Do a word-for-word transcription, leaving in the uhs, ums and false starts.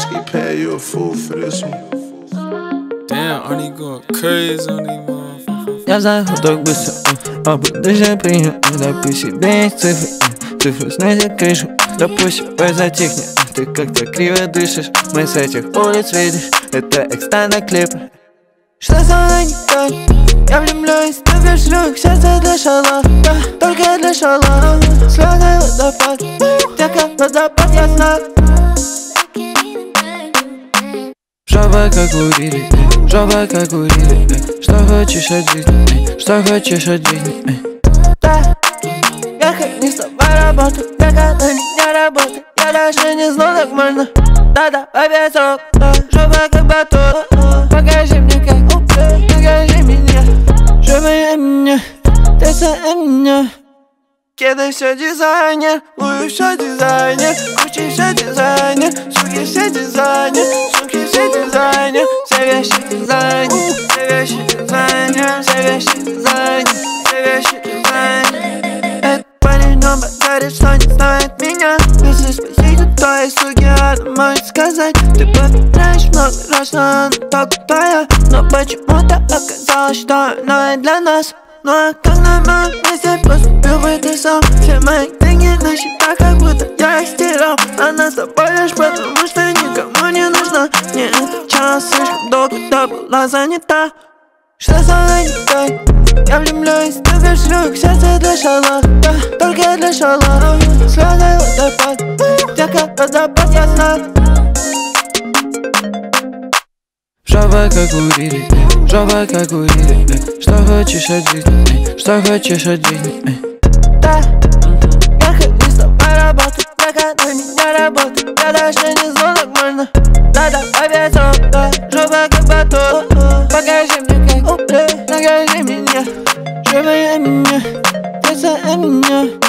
Ski pad, you a fool for this one. Damn, Arnie going crazy on these motherfuckers. Я заходок быстро, а будущее принял. Допусти бей цифры, цифры снизу крышу. Допусти, пой затихни, ты как-то криво дышишь. Мы с этих улиц видишь, это экста на клипы. Что со мной не так? Я влюблюсь, ты шлюх, сердце для шалов, да, только для шалов. Слезы водопад, где как водопад, я знаю. Жопа как у Рири, жопа как у Рири. Что хочешь от жизни, что хочешь от жизни. Да, я как не с тобой работаю, я когда не работаю. Я даже не знал, как можно. Да-да, опять срок, да. Жопа как батут, покажи мне как, покажи меня. Жопа меня, ты за меня. Кеды все дизайнер, Луи все дизайнер, Гуччи все дизайнер, суки все дизайнер, суки все дизайнер, все вещи дизайнер, все вещи дизайнер, все вещи дизайнер, все вещи дизайнер. Этот парень на базаре, что не знает меня. Если спросить у той суки, она может сказать: ты повторяешь много раз, но она только твоя. Но почему-то оказалось, что она и для нас. Ну а как на моем месте поступил бы ты сам? Все мои деньги на счетах, как будто я их стирал. Она с тобой лишь потому, что никому не нужна. Не отвечала слишком долго, когда была занята. Что со мной не так? Я влюблюсь, ты шлюх, сердце для шалов, да, только для шалов. Слезы водопад, где как водопад, я знаю. Жопа как у Рири, жопа как у Рири. Что хочешь от жизни, что хочешь от жизни. Да, я как не с тобой работаю, я когда не работаю. Я даже не знал, как можно. Да-да, опять срок, да. Жопа как батут, покажи мне как, покажи меня. Жопа меня, ты за меня.